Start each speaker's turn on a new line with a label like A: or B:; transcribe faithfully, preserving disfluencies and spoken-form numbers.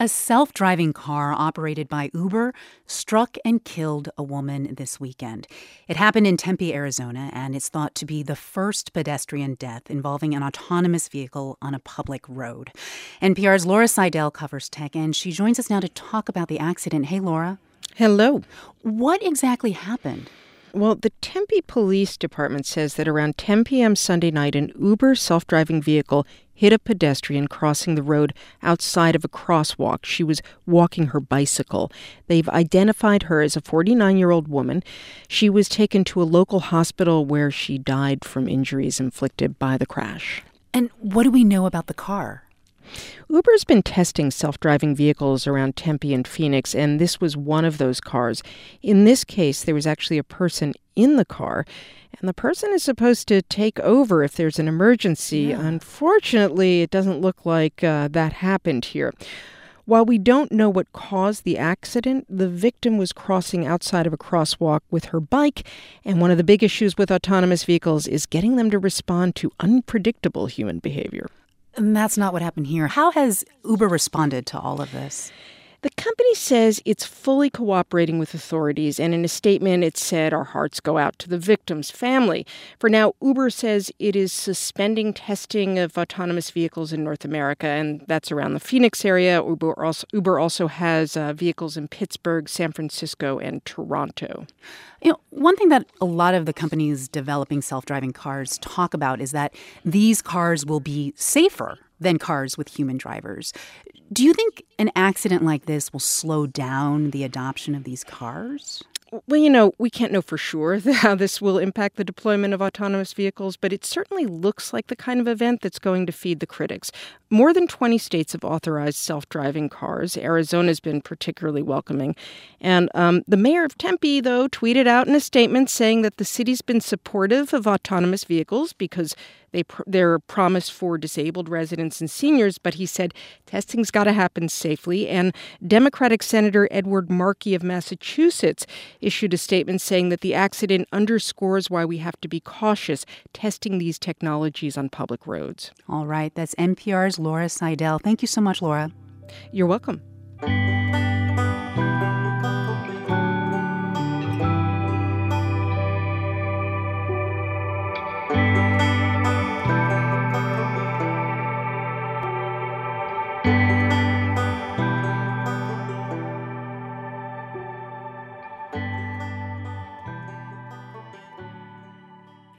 A: A self-driving car operated by Uber struck and killed a woman this weekend. It happened in Tempe, Arizona, and it's thought to be the first pedestrian death involving an autonomous vehicle on a public road. N P R's Laura Seidel covers tech, and she joins us now to talk about the accident. Hey, Laura.
B: Hello.
A: What exactly happened?
B: Well, the Tempe Police Department says that around ten p.m. Sunday night, an Uber self-driving vehicle hit a pedestrian crossing the road outside of a crosswalk. She was walking her bicycle. They've identified her as a forty-nine-year-old woman. She was taken to a local hospital where she died from injuries inflicted by the crash.
A: And what do we know about the car?
B: Uber's been testing self-driving vehicles around Tempe and Phoenix, and this was one of those cars. In this case, there was actually a person in the car, and the person is supposed to take over if there's an emergency.
A: Yeah.
B: Unfortunately, it doesn't look like uh, that happened here. While we don't know what caused the accident, the victim was crossing outside of a crosswalk with her bike, and one of the big issues with autonomous vehicles is getting them to respond to unpredictable human behavior.
A: And that's not what happened here. How has Uber responded to all of this?
B: The company says it's fully cooperating with authorities, and in a statement it said, "Our hearts go out to the victim's family." For now, Uber says it is suspending testing of autonomous vehicles in North America, and that's around the Phoenix area. Uber also, Uber also has uh, vehicles in Pittsburgh, San Francisco, and Toronto.
A: You know, one thing that a lot of the companies developing self-driving cars talk about is that these cars will be safer than cars with human drivers. Do you think an accident like this will slow down the adoption of these cars?
B: Well, you know, we can't know for sure how this will impact the deployment of autonomous vehicles, but it certainly looks like the kind of event that's going to feed the critics. More than twenty states have authorized self-driving cars. Arizona's been particularly welcoming. And um, the mayor of Tempe, though, tweeted out in a statement saying that the city's been supportive of autonomous vehicles because they pr- they're promised for disabled residents and seniors, but he said testing's got to happen safely. And Democratic Senator Edward Markey of Massachusetts issued a statement saying that the accident underscores why we have to be cautious testing these technologies on public roads.
A: All right, that's N P R's Laura Seidel. Thank you so much, Laura.
B: You're welcome.